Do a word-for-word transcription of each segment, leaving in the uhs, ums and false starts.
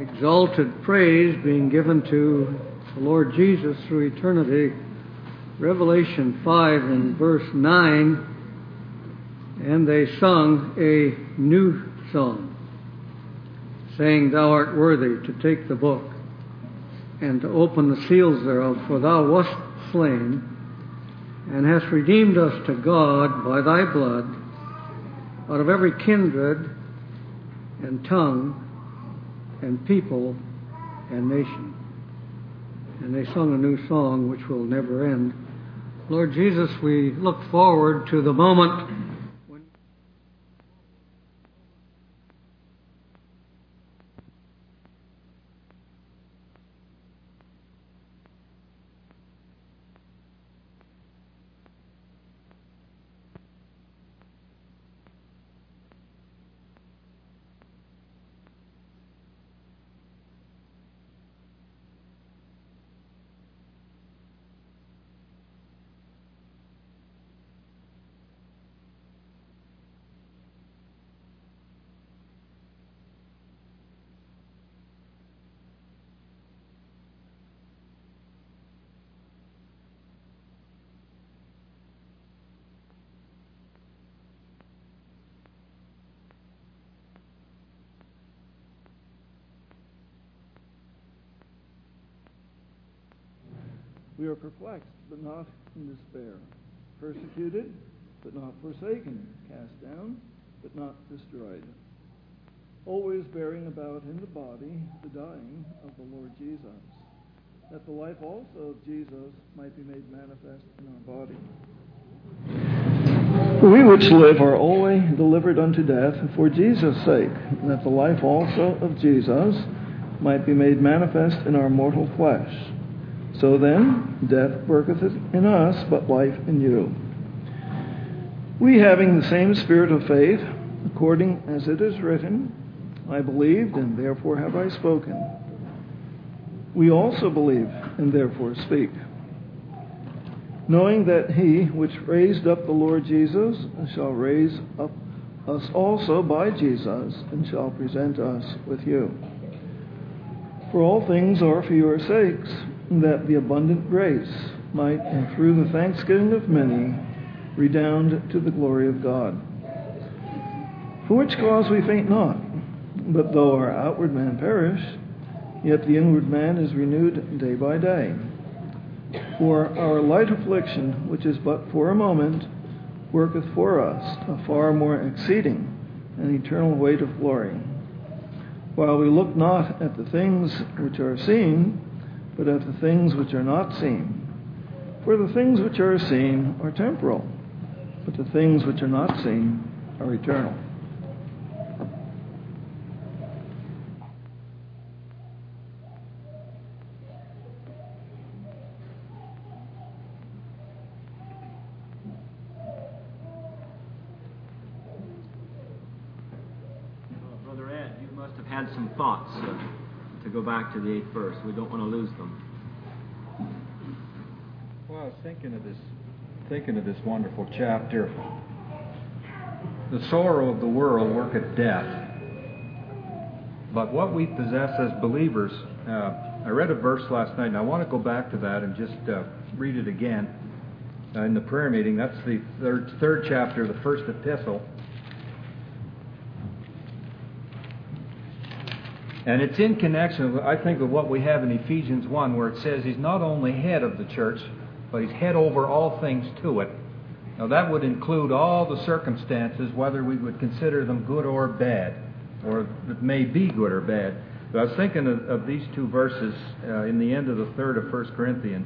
exalted praise being given to the Lord Jesus through eternity. Revelation five and verse nine, and they sung a new song, saying, Thou art worthy to take the book and to open the seals thereof, for thou wast slain, and hast redeemed us to God by thy blood out of every kindred and tongue and people and nation. And they sung a new song which will never end. Lord Jesus, we look forward to the moment when we are perplexed, but not in despair, persecuted, but not forsaken, cast down, but not destroyed, always bearing about in the body the dying of the Lord Jesus, that the life also of Jesus might be made manifest in our body. We which live are always delivered unto death for Jesus' sake, that the life also of Jesus might be made manifest in our mortal flesh. So then, death worketh in us, but life in you. We, having the same spirit of faith, according as it is written, I believed, and therefore have I spoken. We also believe, and therefore speak, knowing that he which raised up the Lord Jesus shall raise up us also by Jesus, and shall present us with you. For all things are for your sakes, that the abundant grace might, and through the thanksgiving of many, redound to the glory of God. For which cause we faint not, but though our outward man perish, yet the inward man is renewed day by day. For our light affliction, which is but for a moment, worketh for us a far more exceeding and eternal weight of glory. While we look not at the things which are seen, but at the things which are not seen. For the things which are seen are temporal, but the things which are not seen are eternal. Brother Ed, you must have had some thoughts uh, to go back to the eighth verse. We don't want to lose them. Well, I was thinking of this, thinking of this wonderful chapter. The sorrow of the world worketh death. But what we possess as believers, uh, I read a verse last night, and I want to go back to that and just uh, read it again uh, in the prayer meeting. That's the third, third chapter of the first epistle. And it's in connection, I think, with what we have in Ephesians one, where it says he's not only head of the church, but he's head over all things to it. Now, that would include all the circumstances, whether we would consider them good or bad, or it may be good or bad. But I was thinking of, of these two verses uh, in the end of the third of First Corinthians.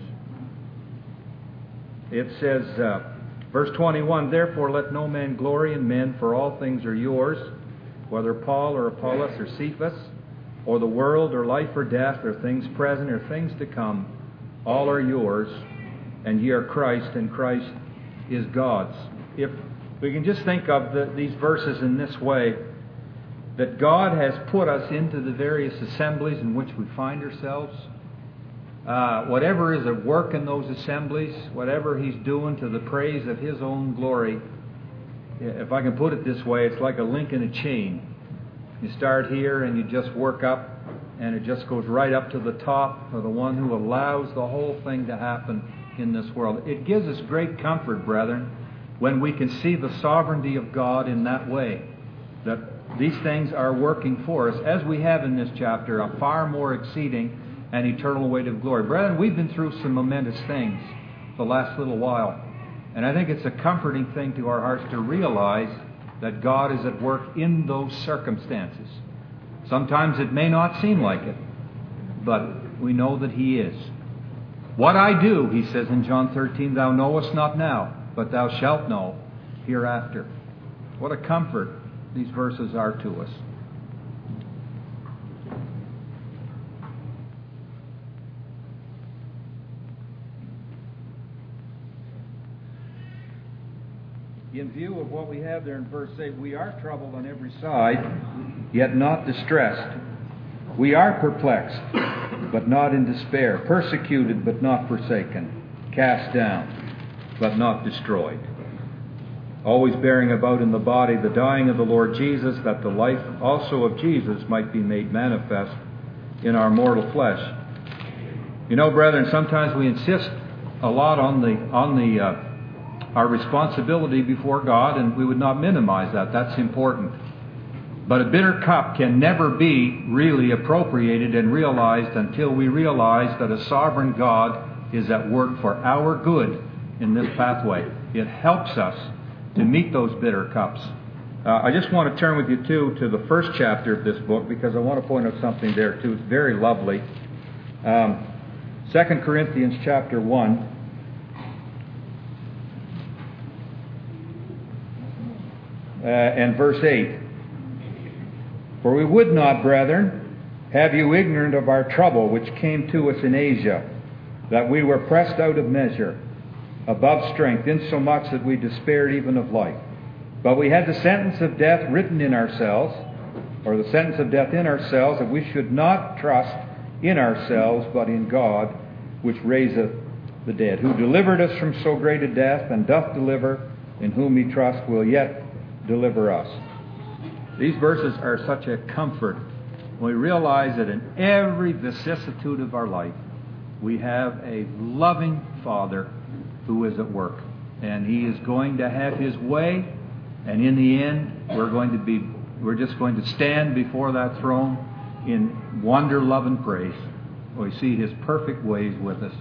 It says, uh, verse twenty-one, Therefore let no man glory in men, for all things are yours, whether Paul or Apollos or Cephas, or the world, or life or death, or things present, or things to come, all are yours, and ye are Christ, and Christ is God's. If we can just think of the, these verses in this way, that God has put us into the various assemblies in which we find ourselves. Uh, whatever is at work in those assemblies, whatever He's doing to the praise of His own glory, if I can put it this way, it's like a link in a chain. You start here and you just work up and it just goes right up to the top for the one who allows the whole thing to happen in this world. It gives us great comfort, brethren, when we can see the sovereignty of God in that way, that these things are working for us, as we have in this chapter, a far more exceeding and eternal weight of glory. Brethren, we've been through some momentous things the last little while, and I think it's a comforting thing to our hearts to realize that God is at work in those circumstances. Sometimes it may not seem like it, but we know that He is. What I do, He says in John thirteen, thou knowest not now, but thou shalt know hereafter. What a comfort these verses are to us. In view of what we have there in verse eight, we are troubled on every side, yet not distressed. We are perplexed, but not in despair. Persecuted, but not forsaken. Cast down, but not destroyed. Always bearing about in the body the dying of the Lord Jesus, that the life also of Jesus might be made manifest in our mortal flesh. You know, brethren, sometimes we insist a lot on the on the uh, our responsibility before God, and we would not minimize that. That's important. But a bitter cup can never be really appropriated and realized until we realize that a sovereign God is at work for our good in this pathway. It helps us to meet those bitter cups. Uh, I just want to turn with you, too, to the first chapter of this book, because I want to point out something there, too. It's very lovely. Um, Second Corinthians chapter one. Uh, and verse eight. For we would not, brethren, have you ignorant of our trouble which came to us in Asia, that we were pressed out of measure, above strength, insomuch that we despaired even of life. But we had the sentence of death written in ourselves, or the sentence of death in ourselves, that we should not trust in ourselves, but in God, which raiseth the dead, who delivered us from so great a death, and doth deliver, in whom we trust will yet deliver us. These verses are such a comfort when we realize that in every vicissitude of our life, we have a loving Father who is at work. And He is going to have His way, and in the end, we're going to be, we're just going to stand before that throne in wonder, love, and praise. We see His perfect ways with us.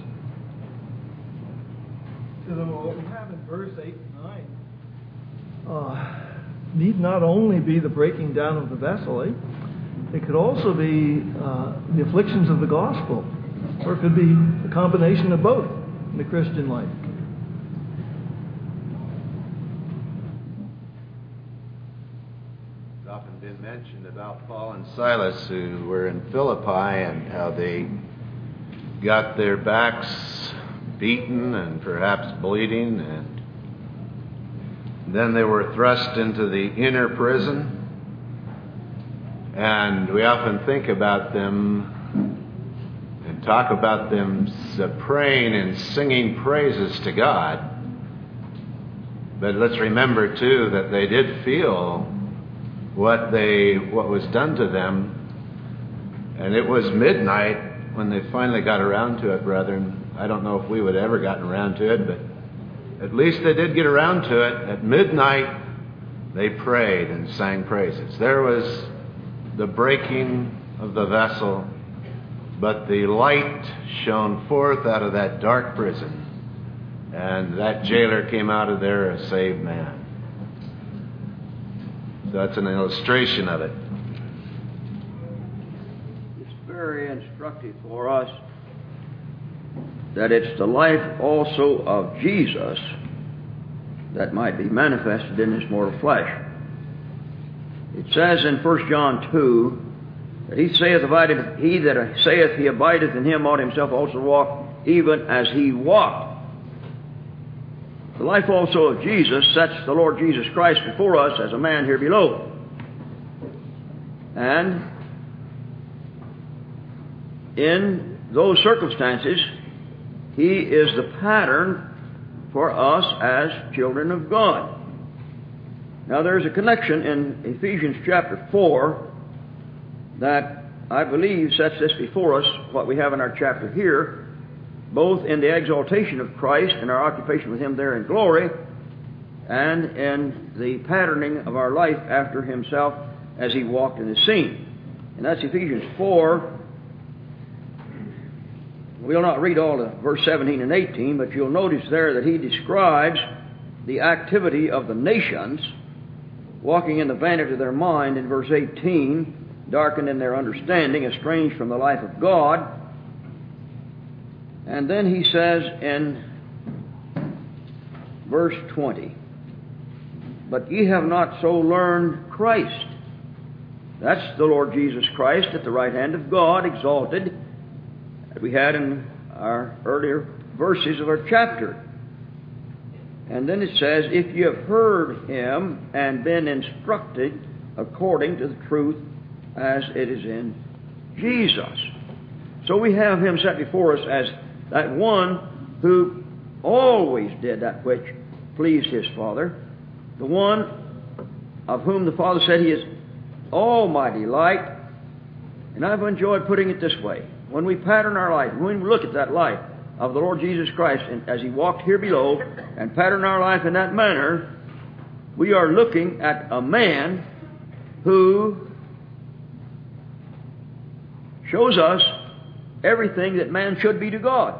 So what we have in verse eight and nine uh, need not only be the breaking down of the vessel, eh? It could also be uh, the afflictions of the gospel, or it could be a combination of both in the Christian life. It's often been mentioned about Paul and Silas, who were in Philippi, and how they got their backs beaten and perhaps bleeding, and then they were thrust into the inner prison. And we often think about them and talk about them praying and singing praises to God. But let's remember, too, that they did feel what they what was done to them. And it was midnight when they finally got around to it, brethren. I don't know if we would have ever gotten around to it, but at least they did get around to it. At midnight, they prayed and sang praises. There was the breaking of the vessel, but the light shone forth out of that dark prison, and that jailer came out of there a saved man. So that's an illustration of it. It's very instructive for us that it's the life also of Jesus that might be manifested in this mortal flesh. It says in First John two that he saith, abideth, he that saith he abideth in him ought himself also walk even as he walked. The life also of Jesus sets the Lord Jesus Christ before us as a man here below. And in those circumstances, He is the pattern for us as children of God. Now there's a connection in Ephesians chapter four that I believe, sets this before us, what we have in our chapter here, both in the exaltation of Christ and our occupation with Him there in glory, and in the patterning of our life after Himself as He walked in the scene. And that's Ephesians four. We'll not read all of verse seventeen and eighteen, but you'll notice there that he describes the activity of the nations walking in the vanity of their mind in verse eighteen, darkened in their understanding, estranged from the life of God. And then he says in verse twenty, but ye have not so learned Christ. That's the Lord Jesus Christ at the right hand of God, exalted, as we had in our earlier verses of our chapter. And then it says, if you have heard Him and been instructed according to the truth as it is in Jesus. So we have Him set before us as that one who always did that which pleased His Father, the one of whom the Father said He is almighty light. And I've enjoyed putting it this way. When we pattern our life, when we look at that life of the Lord Jesus Christ and as He walked here below and pattern our life in that manner, we are looking at a man who shows us everything that man should be to God.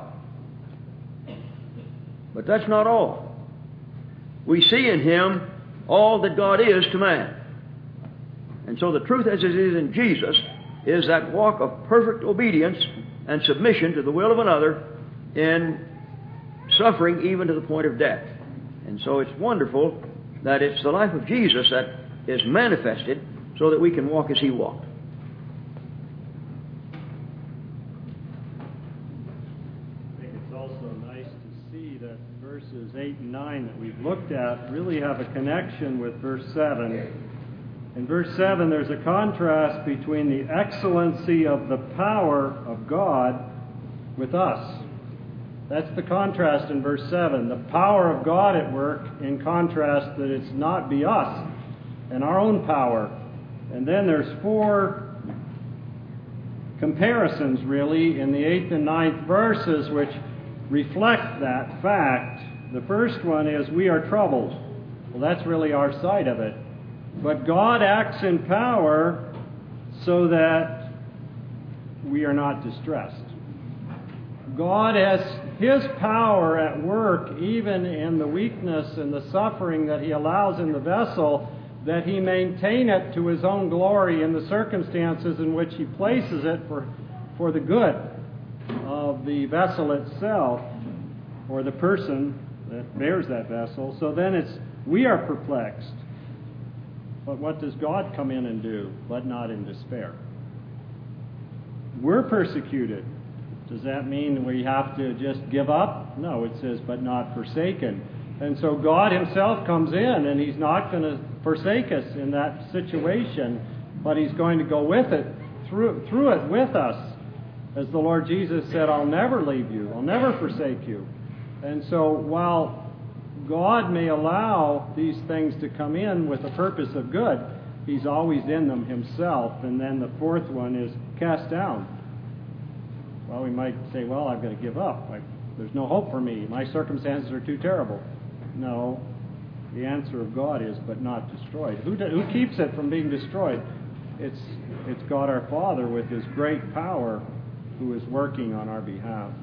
But that's not all. We see in Him all that God is to man. And so the truth as it is in Jesus is that walk of perfect obedience and submission to the will of another in suffering even to the point of death. And so it's wonderful that it's the life of Jesus that is manifested so that we can walk as He walked. I think it's also nice to see that verses eight and nine that we've looked at really have a connection with verse seven. In verse seven, there's a contrast between the excellency of the power of God with us. That's the contrast in verse seven. The power of God at work, in contrast that it's not be us and our own power. And then there's four comparisons, really, in the eighth and ninth verses which reflect that fact. The first one is, we are troubled. Well, that's really our side of it. But God acts in power so that we are not distressed. God has His power at work even in the weakness and the suffering that He allows in the vessel, that He maintain it to His own glory in the circumstances in which He places it for, for the good of the vessel itself or the person that bears that vessel. So then it's, we are perplexed. But what does God come in and do? But not in despair. We're persecuted. Does that mean we have to just give up? No, it says, but not forsaken. And so God Himself comes in, and He's not going to forsake us in that situation, but He's going to go with it, through, through it with us. As the Lord Jesus said, I'll never leave you. I'll never forsake you. And so while God may allow these things to come in with a purpose of good, He's always in them Himself. And then the fourth one is cast down. Well, we might say, well, I've got to give up. I, there's no hope for me. My circumstances are too terrible. No. The answer of God is, but not destroyed. Who, do, who keeps it from being destroyed? It's, it's God our Father with His great power who is working on our behalf.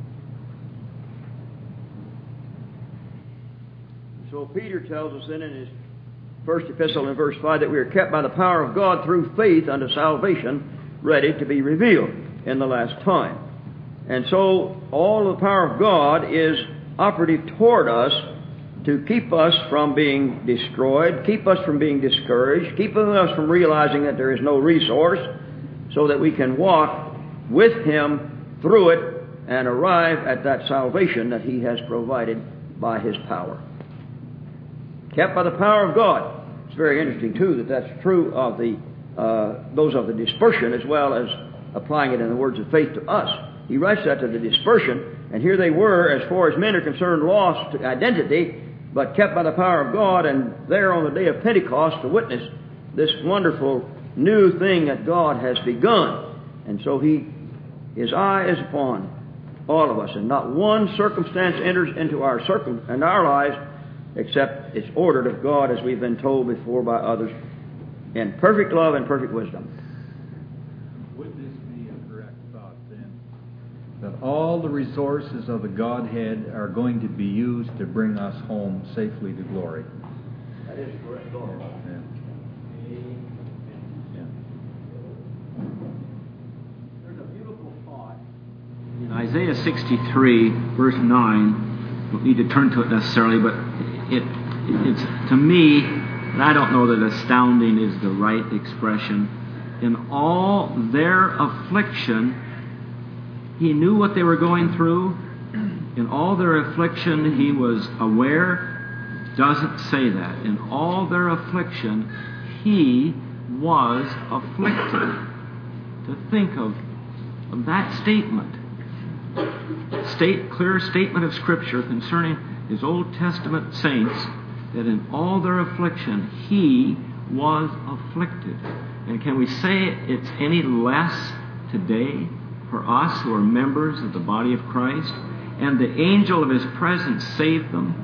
So Peter tells us then in his first epistle in verse five that we are kept by the power of God through faith unto salvation, ready to be revealed in the last time. And so all the power of God is operative toward us to keep us from being destroyed, keep us from being discouraged, keep us from realizing that there is no resource, so that we can walk with Him through it and arrive at that salvation that He has provided by His power. Kept by the power of God. It's very interesting, too, that that's true of the uh, those of the dispersion as well as applying it in the words of faith to us. He writes that to the dispersion, and here they were, as far as men are concerned, lost to identity, but kept by the power of God, and there on the day of Pentecost to witness this wonderful new thing that God has begun. And so He, His eye is upon all of us, and not one circumstance enters into our circum and our lives except it's ordered of God, as we've been told before by others, in perfect love and perfect wisdom. Would this be a correct thought then, that all the resources of the Godhead are going to be used to bring us home safely to glory? That is a correct thought. Yeah. There's a beautiful thought. In Isaiah sixty-three, verse nine, don't need to turn to it necessarily, but it it's to me, and I don't know that astounding is the right expression. In all their affliction, He knew what they were going through. In all their affliction, He was aware. Doesn't say that. In all their affliction, He was afflicted. To think of, of that statement. State, clear statement of Scripture concerning His Old Testament saints, that in all their affliction, He was afflicted. And can we say it's any less today for us who are members of the body of Christ? And the angel of His presence saved them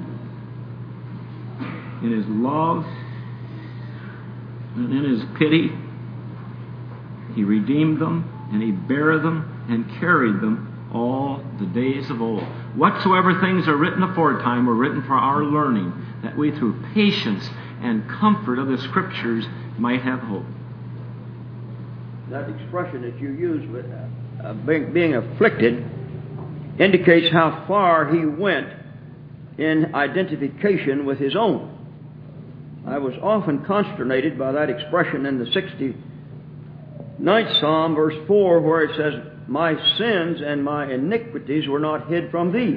in His love and in His pity. He redeemed them, and He bare them and carried them all the days of old. Whatsoever things are written aforetime were written for our learning, that we through patience and comfort of the Scriptures might have hope. That expression that you use with uh, uh, being, being afflicted indicates how far He went in identification with His own. I was often consternated by that expression in the sixty-ninth Psalm, verse four, where it says, "My sins and my iniquities were not hid from Thee."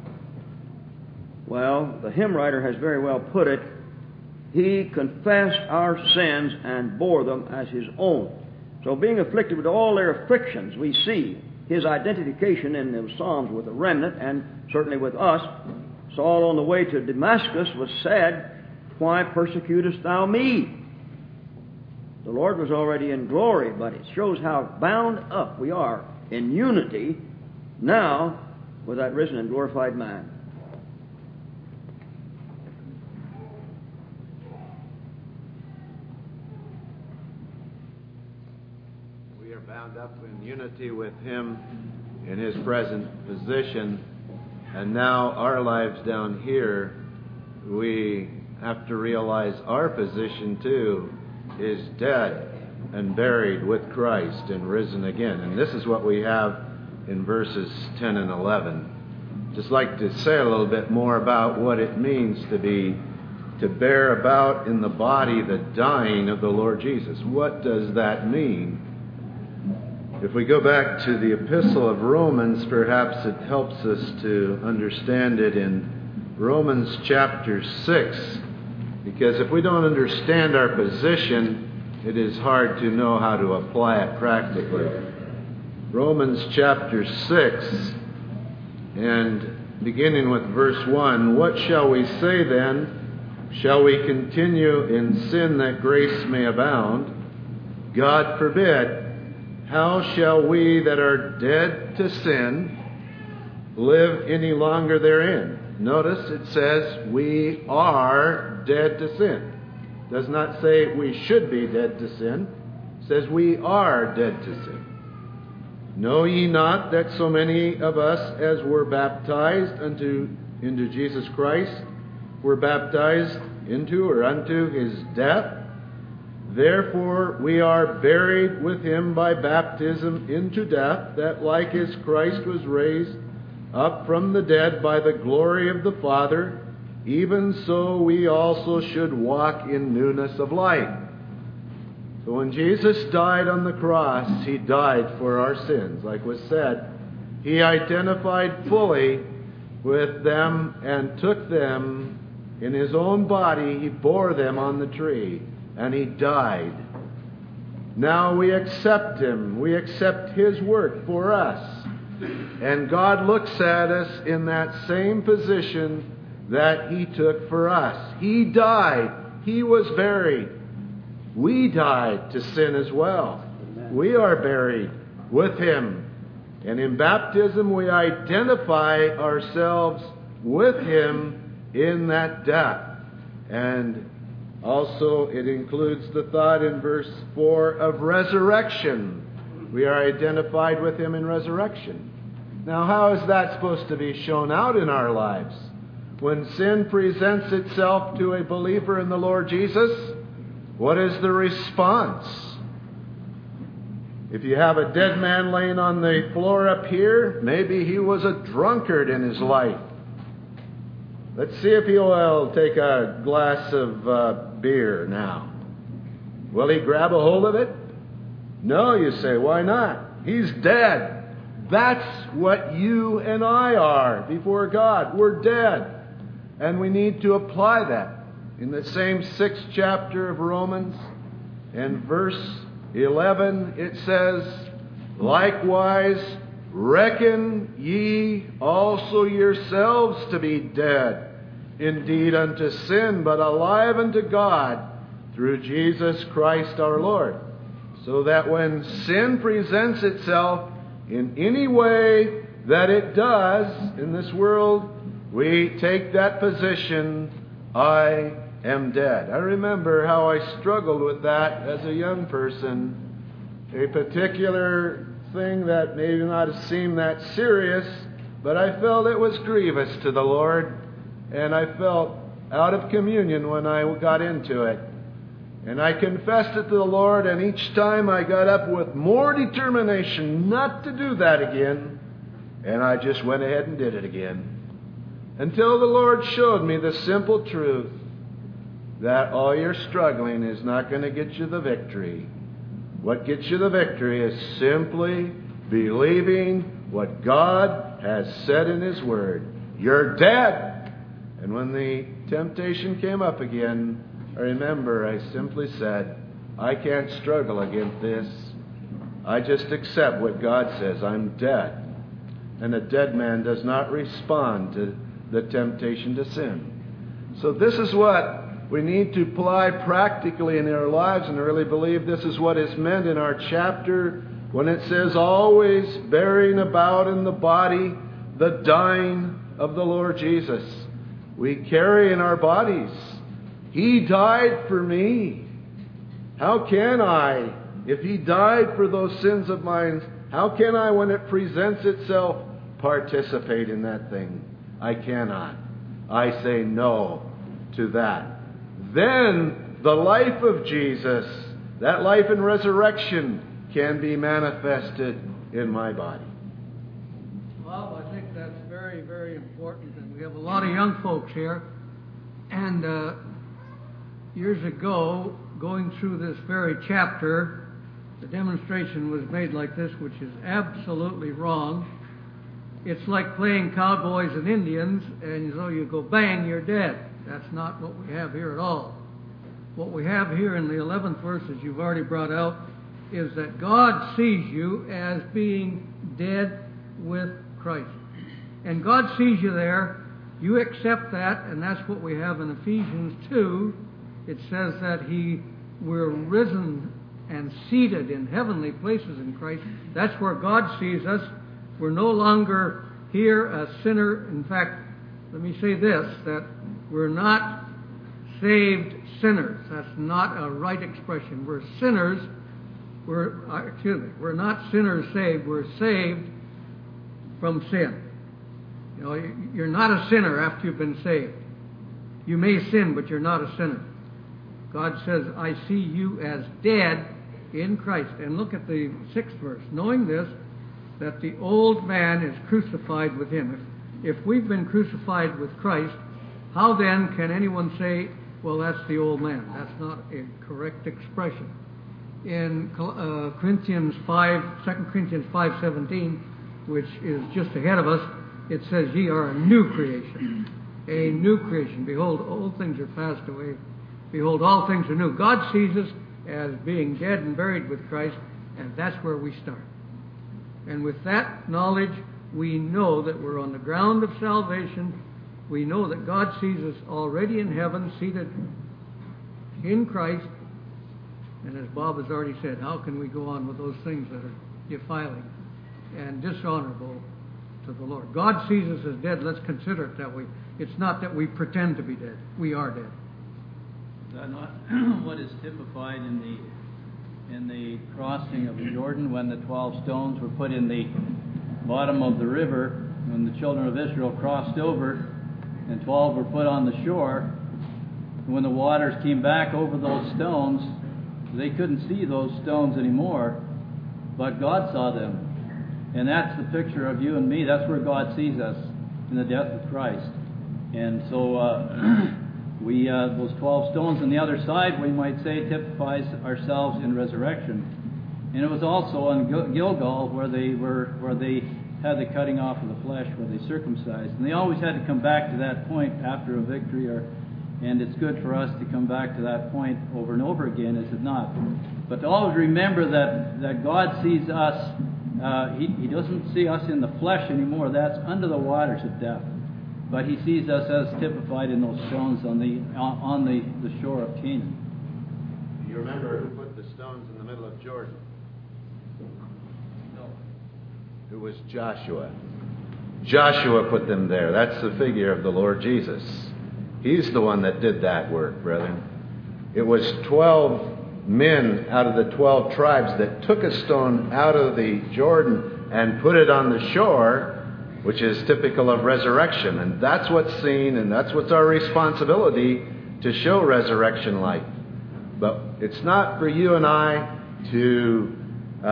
Well, the hymn writer has very well put it, He confessed our sins and bore them as His own. So being afflicted with all their afflictions, we see His identification in those Psalms with the remnant, and certainly with us. Saul on the way to Damascus was said, "Why persecutest thou me?" The Lord was already in glory, but it shows how bound up we are in unity now with that risen and glorified man. We are bound up in unity with Him in His present position, and now our lives down here, we have to realize our position too is dead and buried with Christ and risen again. And this is what we have in verses ten and eleven. Just like to say a little bit more about what it means to be, to bear about in the body the dying of the Lord Jesus. What does that mean? If we go back to the Epistle of Romans, perhaps it helps us to understand it in Romans chapter six. Because if we don't understand our position, it is hard to know how to apply it practically. Romans chapter six, and beginning with verse one, "What shall we say then? Shall we continue in sin that grace may abound? God forbid. How shall we that are dead to sin live any longer therein?" Notice it says we are dead to sin. It does not say we should be dead to sin. It says we are dead to sin. "Know ye not that so many of us as were baptized unto into Jesus Christ were baptized into or unto His death? Therefore we are buried with Him by baptism into death, that like as Christ was raised up from the dead by the glory of the Father, even so we also should walk in newness of life." So when Jesus died on the cross, He died for our sins. Like was said, He identified fully with them and took them in His own body. He bore them on the tree, and He died. Now we accept Him. We accept His work for us. And God looks at us in that same position that He took for us. He died. He was buried. We died to sin as well. Amen. We are buried with Him. And in baptism we identify ourselves with Him in that death. And also it includes the thought in verse four of resurrection. We are identified with Him in resurrection. Now, how is that supposed to be shown out in our lives? When sin presents itself to a believer in the Lord Jesus, what is the response? If you have a dead man laying on the floor up here, maybe he was a drunkard in his life. Let's see if he'll take a glass of uh, beer now. Will he grab a hold of it? No, you say. Why not? He's dead. That's what you and I are before God. We're dead. And we need to apply that. In the same sixth chapter of Romans, in verse eleven, it says, likewise, reckon ye also yourselves to be dead, indeed unto sin, but alive unto God, through Jesus Christ our Lord. So that when sin presents itself in any way that it does in this world, we take that position, I am dead. I remember how I struggled with that as a young person. A particular thing that may not have seemed that serious, but I felt it was grievous to the Lord, and I felt out of communion when I got into it. And I confessed it to the Lord, and each time I got up with more determination not to do that again, and I just went ahead and did it again. Until the Lord showed me the simple truth that all your struggling is not going to get you the victory. What gets you the victory is simply believing what God has said in His Word. You're dead. And when the temptation came up again, I remember I simply said, I can't struggle against this. I just accept what God says. I'm dead. And a dead man does not respond to the temptation to sin. So this is what we need to apply practically in our lives, and I really believe this is what is meant in our chapter when it says, always bearing about in the body the dying of the Lord Jesus. We carry in our bodies. He died for me. How can I, if He died for those sins of mine, how can I, when it presents itself, participate in that thing? I cannot. I say no to that. Then the life of Jesus, that life in resurrection, can be manifested in my body. Well, I think that's very, very important. And we have a lot of young folks here. And uh, years ago, going through this very chapter, the demonstration was made like this, which is absolutely wrong. It's like playing cowboys and Indians, and so you go bang, you're dead. That's not what we have here at all. What we have here in the eleventh verse, as you've already brought out, is that God sees you as being dead with Christ. And God sees you there. You accept that, and that's what we have in Ephesians two. It says that He we're risen and seated in heavenly places in Christ. That's where God sees us. We're no longer here a sinner. In fact, let me say this, that we're not saved sinners. That's not a right expression. We're sinners. We're, uh, excuse me, we're not sinners saved. We're saved from sin. You know, you're not a sinner after you've been saved. You may sin, but you're not a sinner. God says, I see you as dead in Christ. And look at the sixth verse. Knowing this, that the old man is crucified with Him. If, if we've been crucified with Christ, how then can anyone say, well, that's the old man? That's not a correct expression. In uh, Corinthians five, Second Corinthians five seventeen, which is just ahead of us, it says, ye are a new creation. A new creation. Behold, old things are passed away. Behold, all things are new. God sees us as being dead and buried with Christ, and that's where we start. And with that knowledge, we know that we're on the ground of salvation. We know that God sees us already in heaven, seated in Christ. And as Bob has already said, how can we go on with those things that are defiling and dishonorable to the Lord. God sees us as dead. Let's consider it that way. It's not that we pretend to be dead. We are dead. Is that not what is typified in the in the crossing of the Jordan when the twelve stones were put in the bottom of the river, when the children of Israel crossed over, and twelve were put on the shore? When the waters came back over those stones, they couldn't see those stones anymore, but God saw them. And that's the picture of you and me. That's where God sees us, in the death of Christ. And so uh, we uh, those twelve stones on the other side, we might say, typifies ourselves in resurrection. And it was also on Gilgal where they were where they had the cutting off of the flesh, where they circumcised. And they always had to come back to that point after a victory, or and it's good for us to come back to that point over and over again, is it not? But to always remember that, that God sees us, uh, he, he doesn't see us in the flesh anymore. That's under the waters of death. But he sees us as typified in those stones on the on, on the, the shore of Canaan. You remember who put the stones in the middle of Jordan? No. It was Joshua. Joshua put them there. That's the figure of the Lord Jesus. He's the one that did that work, brethren. It was twelve men out of the twelve tribes that took a stone out of the Jordan and put it on the shore, which is typical of resurrection. And that's what's seen, and that's what's our responsibility, to show resurrection life. But it's not for you and I to uh,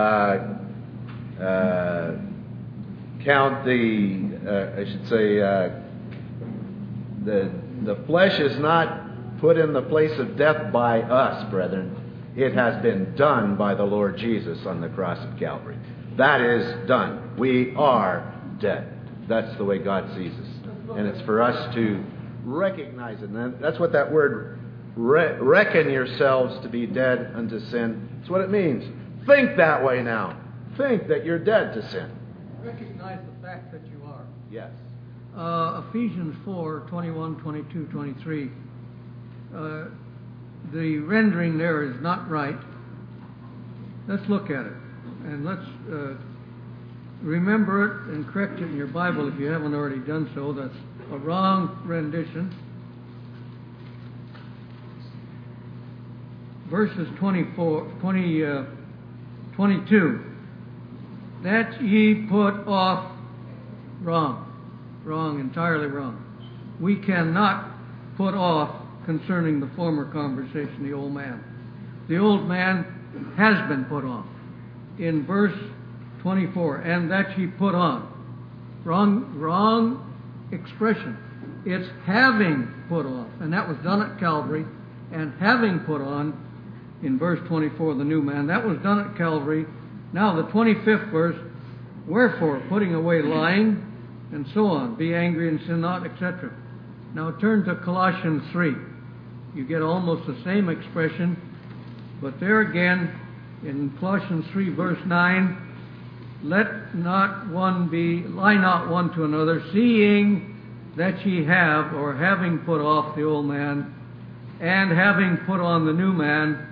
uh, count the, uh, I should say, uh, the the flesh is not put in the place of death by us, brethren. It has been done by the Lord Jesus on the cross of Calvary. That is done. We are dead. That's the way God sees us. And it's for us to recognize it. And that's what that word, re- reckon yourselves to be dead unto sin. That's what it means. Think that way now. Think that you're dead to sin. Recognize the fact that you are. Yes. Uh, Ephesians four, twenty-one, twenty-two, twenty-three. Uh, the rendering there is not right. Let's look at it. And let's uh, remember it and correct it in your Bible if you haven't already done so. That's a wrong rendition. Verses twenty-four, twenty, uh, twenty-two. That ye put off. Wrong. Wrong, entirely wrong. We cannot put off concerning the former conversation the old man. The old man has been put off. In verse twenty-four, and that ye put on. Wrong, wrong expression. It's having put off. And that was done at Calvary. And having put on, in verse twenty-four, the new man. That was done at Calvary. Now the twenty-fifth verse, wherefore, putting away lying, and so on. Be angry and sin not, et cetera. Now turn to Colossians three. You get almost the same expression, but there again, in Colossians three, verse nine, let not one be, lie not one to another, seeing that ye have, or having put off the old man, and having put on the new man.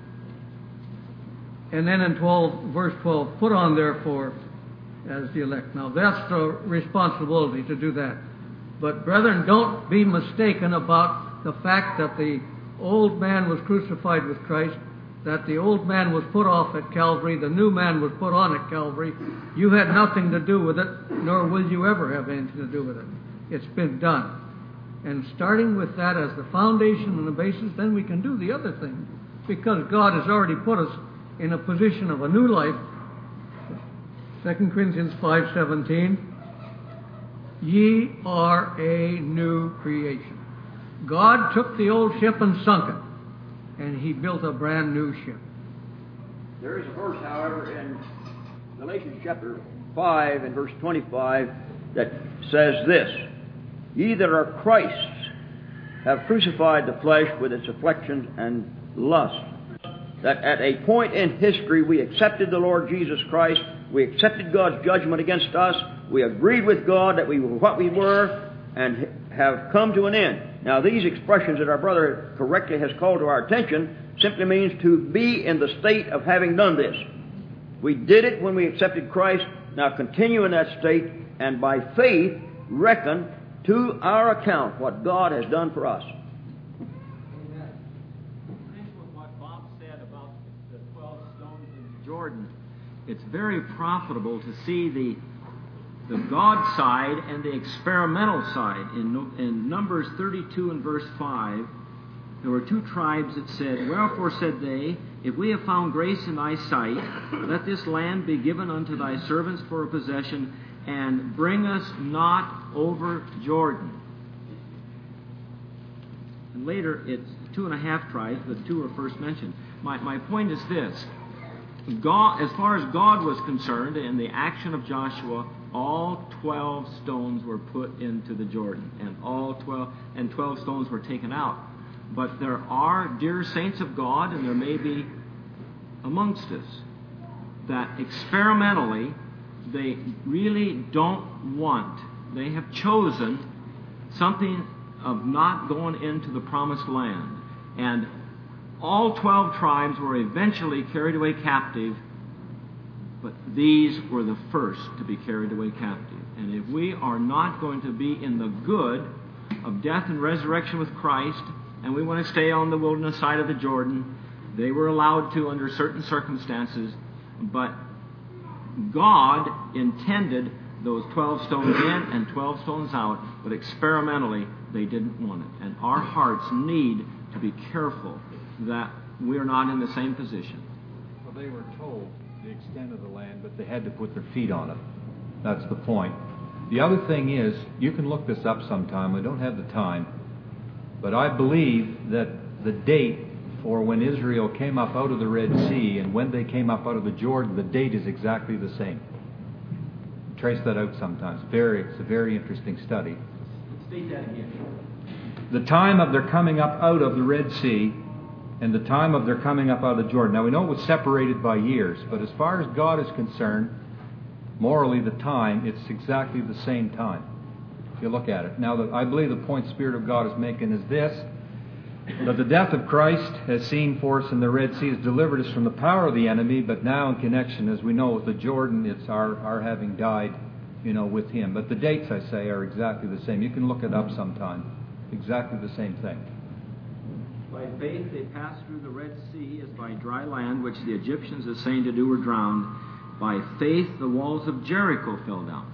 And then in twelve, verse twelve, put on therefore as the elect. Now that's the responsibility to do that. But brethren, don't be mistaken about the fact that the old man was crucified with Christ, that the old man was put off at Calvary, the new man was put on at Calvary. You had nothing to do with it, nor will you ever have anything to do with it. It's been done. And starting with that as the foundation and the basis, then we can do the other thing. Because God has already put us in a position of a new life. Second Corinthians five seventeen, ye are a new creation. God took the old ship and sunk it, and He built a brand new ship. There is a verse, however, in Galatians chapter five and verse twenty-five that says this, ye that are Christ's have crucified the flesh with its afflictions and lusts. That at a point in history we accepted the Lord Jesus Christ, we accepted God's judgment against us, we agreed with God that we were what we were, and have come to an end. Now these expressions that our brother correctly has called to our attention simply means to be in the state of having done this. We did it when we accepted Christ. Now continue in that state, and by faith reckon to our account what God has done for us. Amen. Thanks for what Bob said about the twelve stones in Jordan. It's very profitable to see the the God side and the experimental side. In, in Numbers thirty-two and verse five, there were two tribes that said, "Wherefore," said they, "if we have found grace in thy sight, let this land be given unto thy servants for a possession, and bring us not over Jordan." And later, it's two and a half tribes, but two are first mentioned. My, my point is this. God, as far as God was concerned, in the action of Joshua, all twelve stones were put into the Jordan, and all twelve and twelve stones were taken out. But there are dear saints of God, and there may be amongst us, that experimentally they really don't want, they have chosen something of not going into the promised land. And all twelve tribes were eventually carried away captive, but these were the first to be carried away captive. And if we are not going to be in the good of death and resurrection with Christ, and we want to stay on the wilderness side of the Jordan, they were allowed to under certain circumstances, but God intended those twelve stones in and twelve stones out, but experimentally they didn't want it. And our hearts need to be careful that we're not in the same position. Well, they were told the extent of the land, but they had to put their feet on it. That's the point. The other thing is, you can look this up sometime. I don't have the time. But I believe that the date for when Israel came up out of the Red Sea and when they came up out of the Jordan, the date is exactly the same. Trace that out sometimes. Very, it's a very interesting study. State that again. The time of their coming up out of the Red Sea and the time of their coming up out of the Jordan. Now, we know it was separated by years, but as far as God is concerned, morally, the time, it's exactly the same time, if you look at it. Now, the, I believe the point the Spirit of God is making is this, that the death of Christ has seen for us in the Red Sea, has delivered us from the power of the enemy, but now in connection, as we know, with the Jordan, it's our, our having died, you know, with Him. But the dates, I say, are exactly the same. You can look it up sometime. Exactly the same thing. By faith they passed through the Red Sea as by dry land, which the Egyptians, as saying to do, were drowned. By faith the walls of Jericho fell down.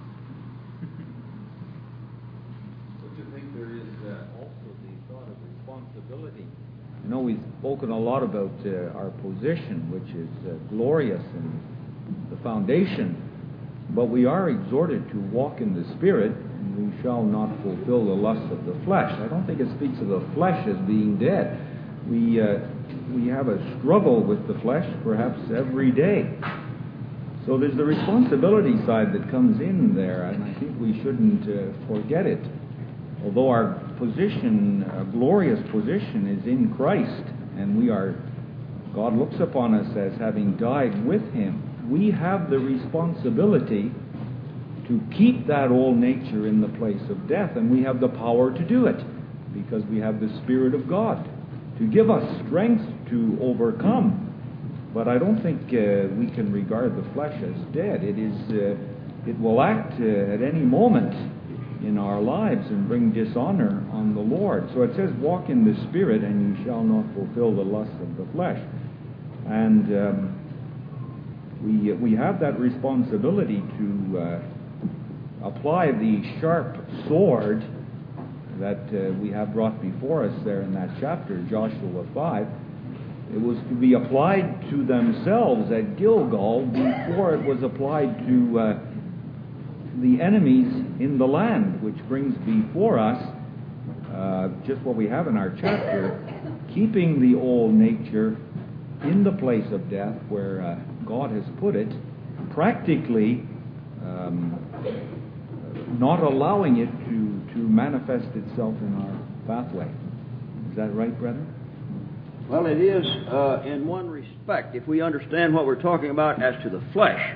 Don't you think there is uh, also the thought of responsibility? You know, we've spoken a lot about uh, our position, which is uh, glorious and the foundation, but we are exhorted to walk in the Spirit, and we shall not fulfill the lusts of the flesh. I don't think it speaks of the flesh as being dead. We uh, we have a struggle with the flesh perhaps every day. So there's the responsibility side that comes in there, and I think we shouldn't uh, forget it. Although our position, a glorious position, is in Christ, and we are, God looks upon us as having died with Him, we have the responsibility to keep that old nature in the place of death, and we have the power to do it because we have the Spirit of God to give us strength to overcome. But I don't think uh, we can regard the flesh as dead. It is, uh, it will act uh, at any moment in our lives and bring dishonor on the Lord. So it says, walk in the Spirit, and you shall not fulfill the lusts of the flesh. And um, we we have that responsibility to uh, apply the sharp sword that uh, we have brought before us there in that chapter, Joshua five. It was to be applied to themselves at Gilgal before it was applied to uh, the enemies in the land, which brings before us uh, just what we have in our chapter, keeping the old nature in the place of death where uh, God has put it, practically um, not allowing it to, to manifest itself in our pathway. Is that right, brethren? Well, it is uh, in one respect, if we understand what we're talking about as to the flesh.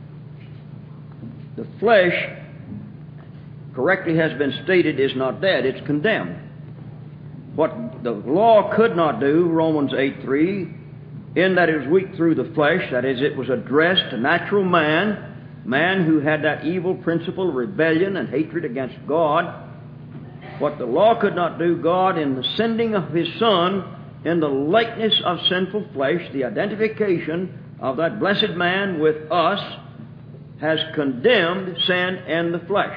The flesh, correctly has been stated, is not dead, it's condemned. What the law could not do, Romans eight three, in that it was weak through the flesh, that is, it was addressed to natural man, man who had that evil principle of rebellion and hatred against God. What the law could not do, God, in the sending of His Son in the likeness of sinful flesh, the identification of that blessed man with us, has condemned sin in the flesh.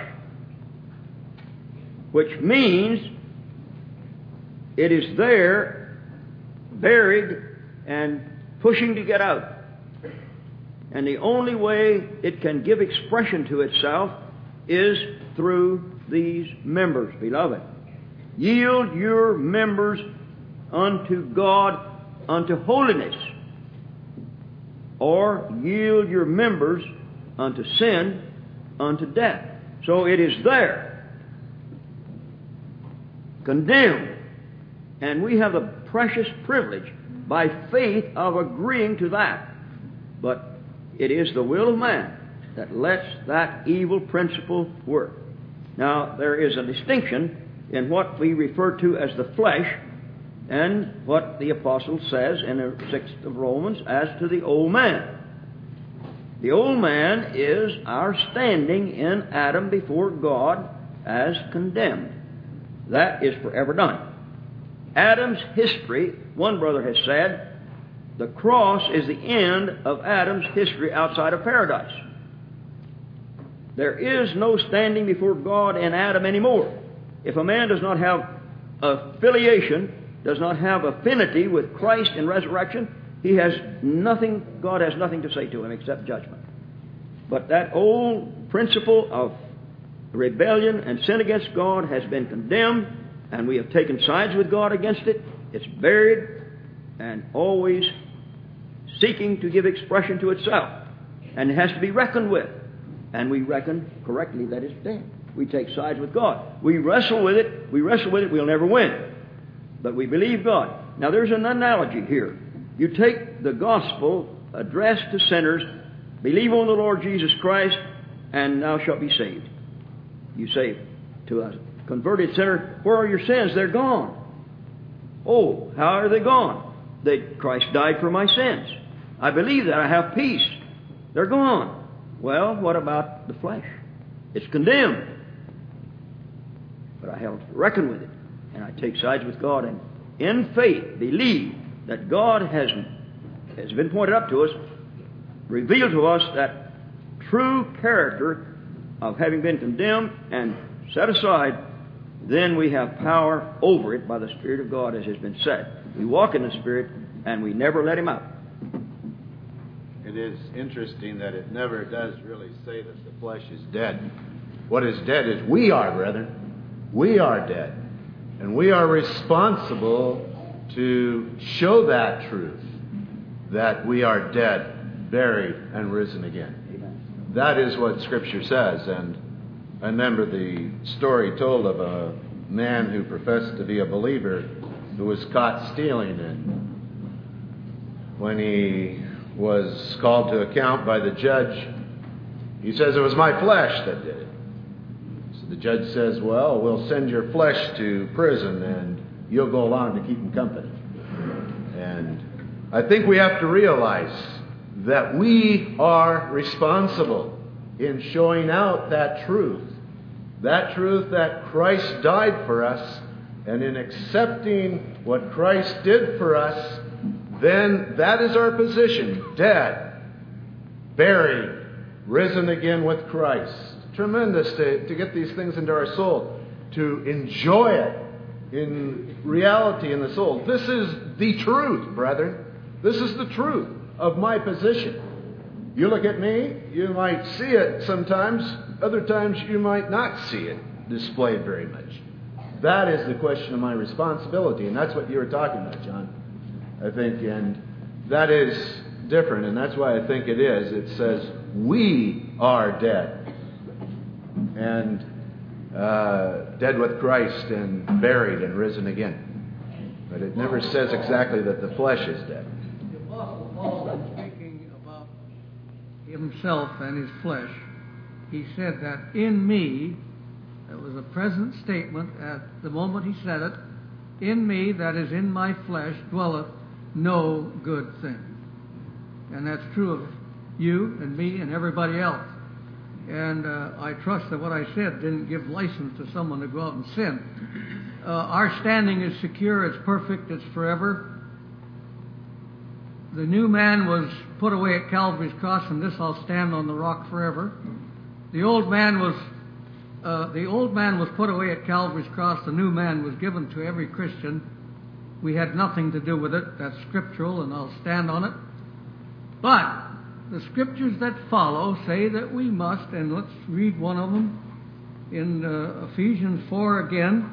Which means it is there, buried, and pushing to get out. And the only way it can give expression to itself is through these members, beloved. Yield your members unto God, unto holiness, or yield your members unto sin, unto death. So it is there, condemned. And we have the precious privilege, by faith, of agreeing to that. But it is the will of man that lets that evil principle work. Now, there is a distinction in what we refer to as the flesh and what the apostle says in the sixth of Romans as to the old man. The old man is our standing in Adam before God as condemned. That is forever done. Adam's history, one brother has said, the cross is the end of Adam's history outside of paradise. There is no standing before God in Adam anymore. If a man does not have affiliation, does not have affinity with Christ in resurrection, he has nothing, God has nothing to say to him except judgment. But that old principle of rebellion and sin against God has been condemned, and we have taken sides with God against it. It's buried and always seeking to give expression to itself. And it has to be reckoned with. And we reckon correctly that it's dead. We take sides with God. We wrestle with it. We wrestle with it. We'll never win. But we believe God. Now there's an analogy here. You take the gospel addressed to sinners, believe on the Lord Jesus Christ, and thou shalt be saved. You say to a converted sinner, where are your sins? They're gone. Oh, how are they gone? They, Christ died for my sins. I believe that. I have peace. They're gone. Well, what about the flesh? It's condemned. But I have to reckon with it. And I take sides with God and in faith believe that God has, has been pointed up to us, revealed to us that true character of having been condemned and set aside. Then we have power over it by the Spirit of God, as has been said. We walk in the Spirit and we never let Him out. It is interesting that it never does really say that the flesh is dead. What is dead is we are, brethren. We are dead. And we are responsible to show that truth, that we are dead, buried, and risen again. Amen. That is what Scripture says. And I remember the story told of a man who professed to be a believer who was caught stealing. And when he was called to account by the judge, he says, it was my flesh that did it. So the judge says, well, we'll send your flesh to prison and you'll go along to keep him company. And I think we have to realize that we are responsible in showing out that truth. That truth that Christ died for us, and in accepting what Christ did for us, then that is our position. Dead, buried, risen again with Christ. Tremendous to, to get these things into our soul, to enjoy it in reality in the soul. This is the truth, brethren. This is the truth of my position. You look at me, you might see it sometimes. Other times you might not see it displayed very much. That is the question of my responsibility, and that's what you were talking about, John, I think. And that is different, and that's why I think it is. It says, we are dead. And uh, dead with Christ and buried and risen again. But it never says exactly that the flesh is dead. The Apostle Paul, speaking about himself and his flesh, he said that in me, that was a present statement at the moment he said it, in me, that is in my flesh, dwelleth no good thing. And that's true of you and me and everybody else. And uh, I trust that what I said didn't give license to someone to go out and sin. Uh, our standing is secure, it's perfect, it's forever. The new man was put away at Calvary's cross, and this I'll stand on the rock forever. The old man was uh, the old man was put away at Calvary's cross. The new man was given to every Christian. We had nothing to do with it. That's scriptural, and I'll stand on it. But the scriptures that follow say that we must, and let's read one of them in uh, Ephesians four again.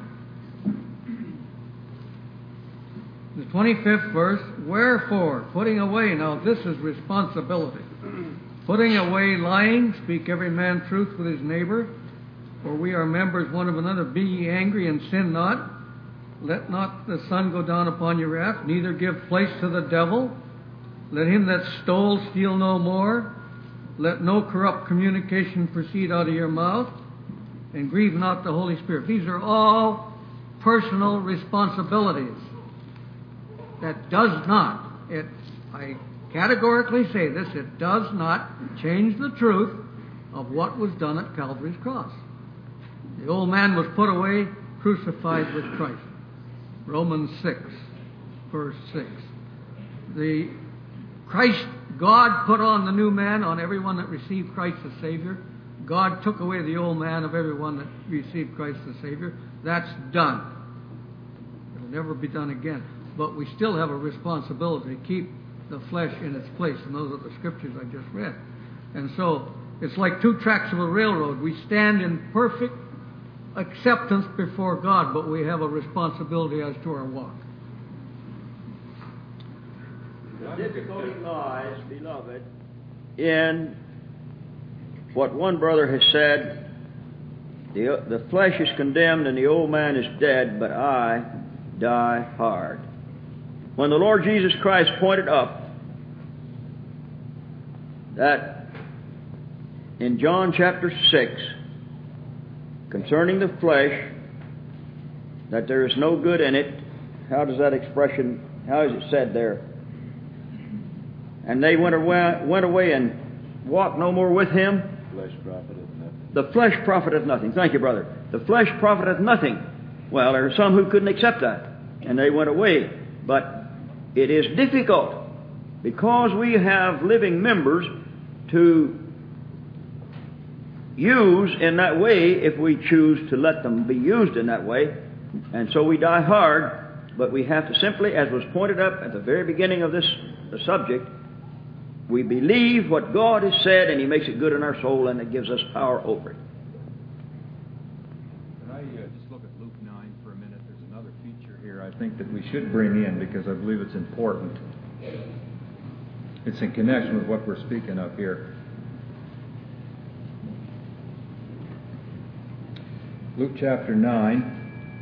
The twenty-fifth verse, wherefore, putting away, now this is responsibility, putting away lying, speak every man truth with his neighbor, for we are members one of another. Be ye angry and sin not. Let not the sun go down upon your wrath, neither give place to the devil. Let him that stole steal no more. Let no corrupt communication proceed out of your mouth, and grieve not the Holy Spirit. These are all personal responsibilities. That does not, it, I categorically say this, it does not change the truth of what was done at Calvary's cross. The old man was put away, crucified with Christ. Romans six, verse six. The Christ, God put on the new man on everyone that received Christ as Savior. God took away the old man of everyone that received Christ as Savior. That's done. It'll never be done again. But we still have a responsibility to keep the flesh in its place, and those are the scriptures I just read. And so it's like two tracks of a railroad. We stand in perfect acceptance before God, but we have a responsibility as to our walk. The difficulty lies, beloved, in what one brother has said, the, the flesh is condemned and the old man is dead, but I die hard. When the Lord Jesus Christ pointed up that in John chapter six, concerning the flesh, that there is no good in it, how does that expression, how is it said there? And they went away, went away and walked no more with him. Flesh profiteth nothing. The flesh profiteth nothing. Thank you, brother. The flesh profiteth nothing. Well, there are some who couldn't accept that, and they went away. But it is difficult, because we have living members to use in that way if we choose to let them be used in that way. And so we die hard, but we have to simply, as was pointed up at the very beginning of this the subject, we believe what God has said, and He makes it good in our soul, and it gives us power over it. Can I uh, just look at Luke nine for a minute? There's another feature here I think that we should bring in, because I believe it's important. It's in connection with what we're speaking of here. Luke chapter nine.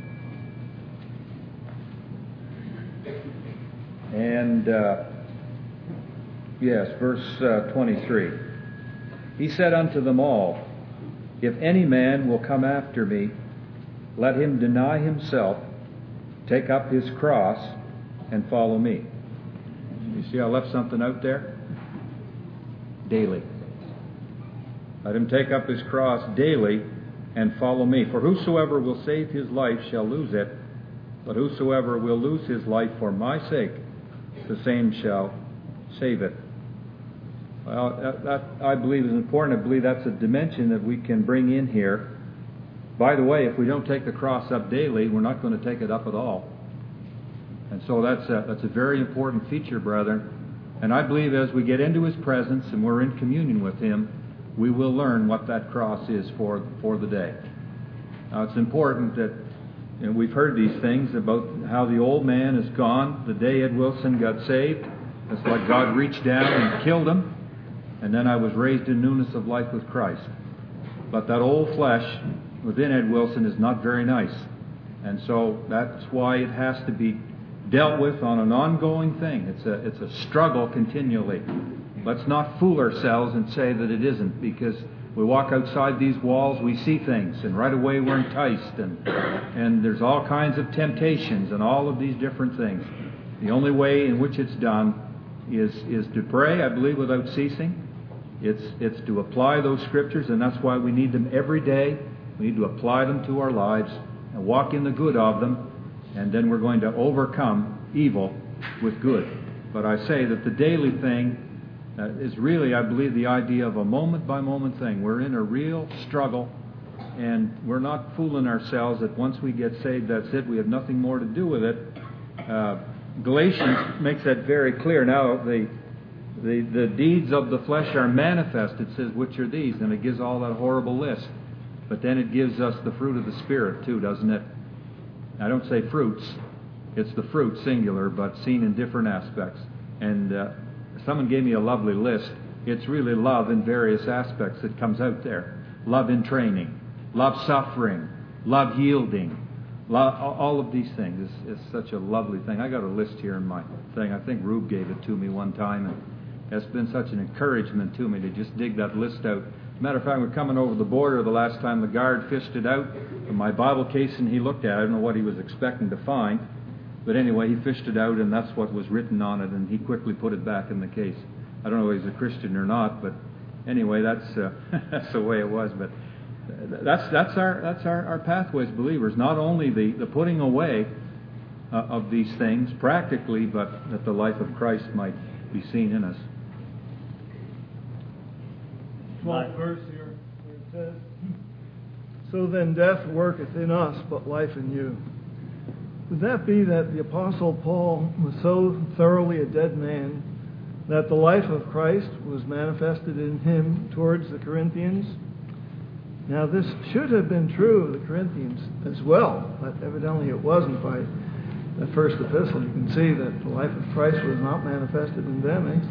And, uh, yes, verse uh, twenty-three. He said unto them all, If any man will come after me, let him deny himself, take up his cross, and follow me. You see I left something out there? Daily. Let him take up his cross daily and follow me. For whosoever will save his life shall lose it, but whosoever will lose his life for my sake, the same shall save it. Well, that, that I believe is important. I believe that's a dimension that we can bring in here. By the way, if we don't take the cross up daily, we're not going to take it up at all. And so that's a, that's a very important feature, brethren. And I believe as we get into His presence and we're in communion with Him, we will learn what that cross is for, for the day. Now, it's important that, you know, we've heard these things about how the old man is gone. The day Ed Wilson got saved, it's like God reached down and killed him, and then I was raised in newness of life with Christ. But that old flesh within Ed Wilson is not very nice. And so that's why it has to be dealt with on an ongoing thing. It's a, it's a struggle continually. Let's not fool ourselves and say that it isn't, because we walk outside these walls, we see things, and right away we're enticed, and and there's all kinds of temptations and all of these different things. The only way in which it's done is, is to pray, I believe, without ceasing. It's, it's to apply those Scriptures, and that's why we need them every day. We need to apply them to our lives and walk in the good of them, and then we're going to overcome evil with good. But I say that the daily thing uh, is really, I believe, the idea of a moment-by-moment thing. We're in a real struggle, and we're not fooling ourselves that once we get saved, that's it. We have nothing more to do with it. Uh, Galatians makes that very clear. Now, the, the the deeds of the flesh are manifest, it says, which are these, and it gives all that horrible list. But then it gives us the fruit of the Spirit, too, doesn't it? I don't say fruits. It's the fruit, singular, but seen in different aspects. And uh, someone gave me a lovely list. It's really love in various aspects that comes out there. Love in training, love suffering, love yielding, love, all of these things. It's, it's such a lovely thing. I got a list here in my thing. I think Rube gave it to me one time, and it's been such an encouragement to me to just dig that list out. As a matter of fact, we're coming over the border the last time the guard fished it out from my Bible case, and he looked at it. I don't know what he was expecting to find. But anyway, he fished it out, and that's what was written on it, and he quickly put it back in the case. I don't know if he's a Christian or not, but anyway, that's uh, that's the way it was. But that's that's our that's our, our pathway as believers. Not only the, the putting away uh, of these things practically, but that the life of Christ might be seen in us. twelfth verse here, where it says, "So then death worketh in us, but life in you." Would that be that the Apostle Paul was so thoroughly a dead man that the life of Christ was manifested in him towards the Corinthians? Now, this should have been true of the Corinthians as well, but evidently it wasn't. By the first epistle, you can see that the life of Christ was not manifested in them, eh?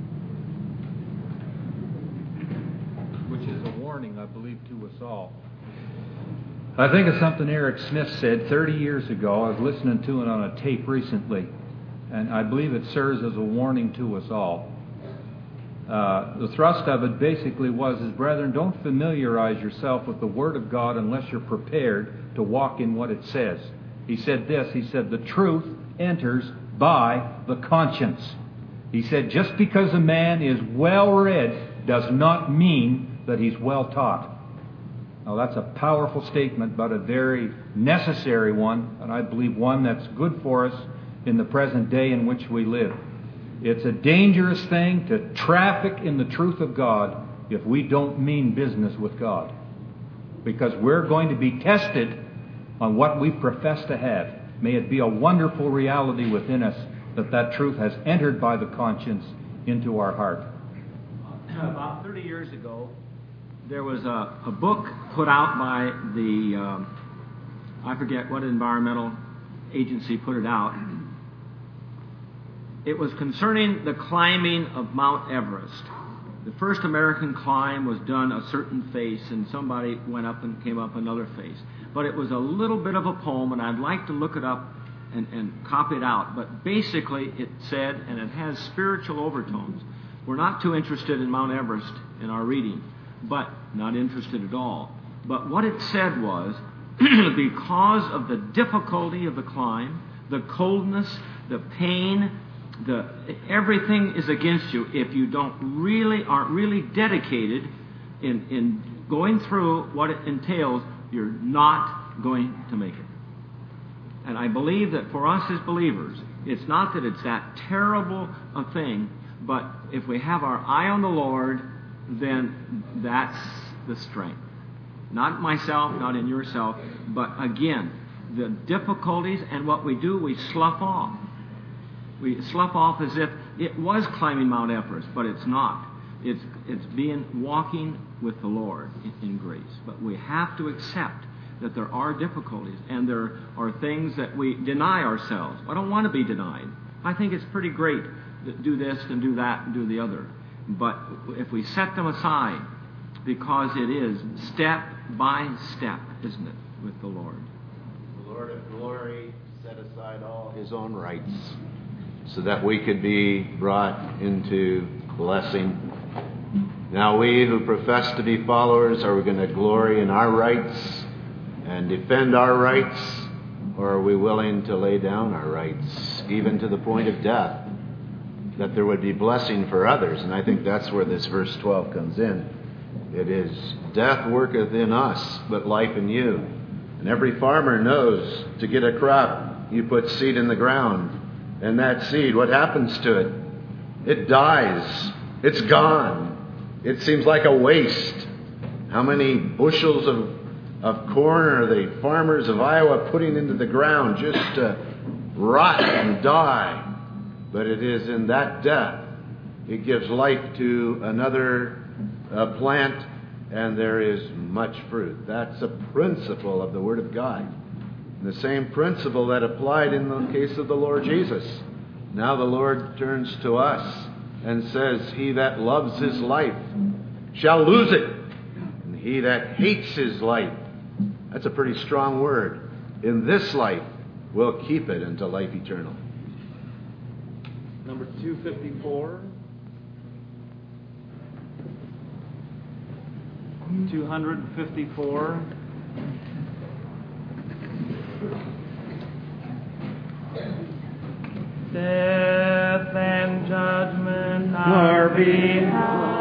Which is a warning, I believe, to us all. I think of something Eric Smith said thirty years ago. I was listening to it on a tape recently, and I believe it serves as a warning to us all. Uh, the thrust of it basically was, is, brethren, don't familiarize yourself with the Word of God unless you're prepared to walk in what it says. He said this, he said, the truth enters by the conscience. He said, just because a man is well-read does not mean that he's well-taught. Now, that's a powerful statement, but a very necessary one, and I believe one that's good for us in the present day in which we live. It's a dangerous thing to traffic in the truth of God if we don't mean business with God, because we're going to be tested on what we profess to have. May it be a wonderful reality within us that that truth has entered by the conscience into our heart. About thirty years ago, there was a, a book put out by the, um, I forget what environmental agency put it out. It was concerning the climbing of Mount Everest. The first American climb was done a certain face, and somebody went up and came up another face. But it was a little bit of a poem, and I'd like to look it up and, and copy it out. But basically it said, and it has spiritual overtones. We're not too interested in Mount Everest in our reading, but not interested at all. But what it said was, because of the difficulty of the climb, the coldness, the pain, the everything is against you. If you don't really aren't really dedicated in in going through what it entails, you're not going to make it. And I believe that for us as believers, it's not that it's that terrible a thing, but if we have our eye on the Lord, then that's the strength. Not myself, not in yourself, but again, the difficulties and what we do, we slough off. We slough off as if it was climbing Mount Everest, but it's not. It's it's being walking with the Lord in, in grace. But we have to accept that there are difficulties and there are things that we deny ourselves. I don't want to be denied. I think it's pretty great to do this and do that and do the other. But if we set them aside, because it is step by step, isn't it, with the Lord? The Lord of glory set aside all His own rights so that we could be brought into blessing. Now we who profess to be followers, are we going to glory in our rights and defend our rights? Or Or are we willing to lay down our rights, even to the point of death, that there would be blessing for others? And I think that's where this verse twelve comes in. It is, death worketh in us, but life in you. And every farmer knows to get a crop, you put seed in the ground. And that seed, what happens to it? It dies. It's gone. It seems like a waste. How many bushels of, of corn are the farmers of Iowa putting into the ground just to rot and die? But it is in that death it gives life to another uh, plant, and there is much fruit. That's a principle of the Word of God. The same principle that applied in the case of the Lord Jesus. Now the Lord turns to us and says, he that loves his life shall lose it. And he that hates his life, that's a pretty strong word, in this life will keep it unto life eternal. Number two fifty-four. two fifty-four. Death and judgment are beheld.